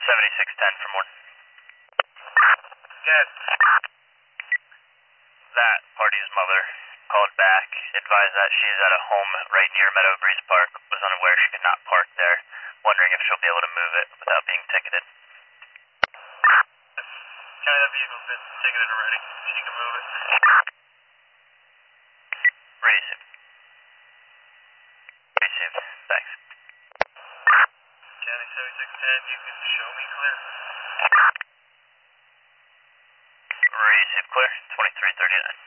7610 for more. Yes. That party's mother called back, advised that she is at a home right near Meadow Breeze Park, was unaware she could not park there, wondering if she'll be able to move it without being ticketed. Carry that vehicle's been ticketed already. She can move it. Received. Received. Thanks. County 7610, you can show me clear. Received clear. 2339.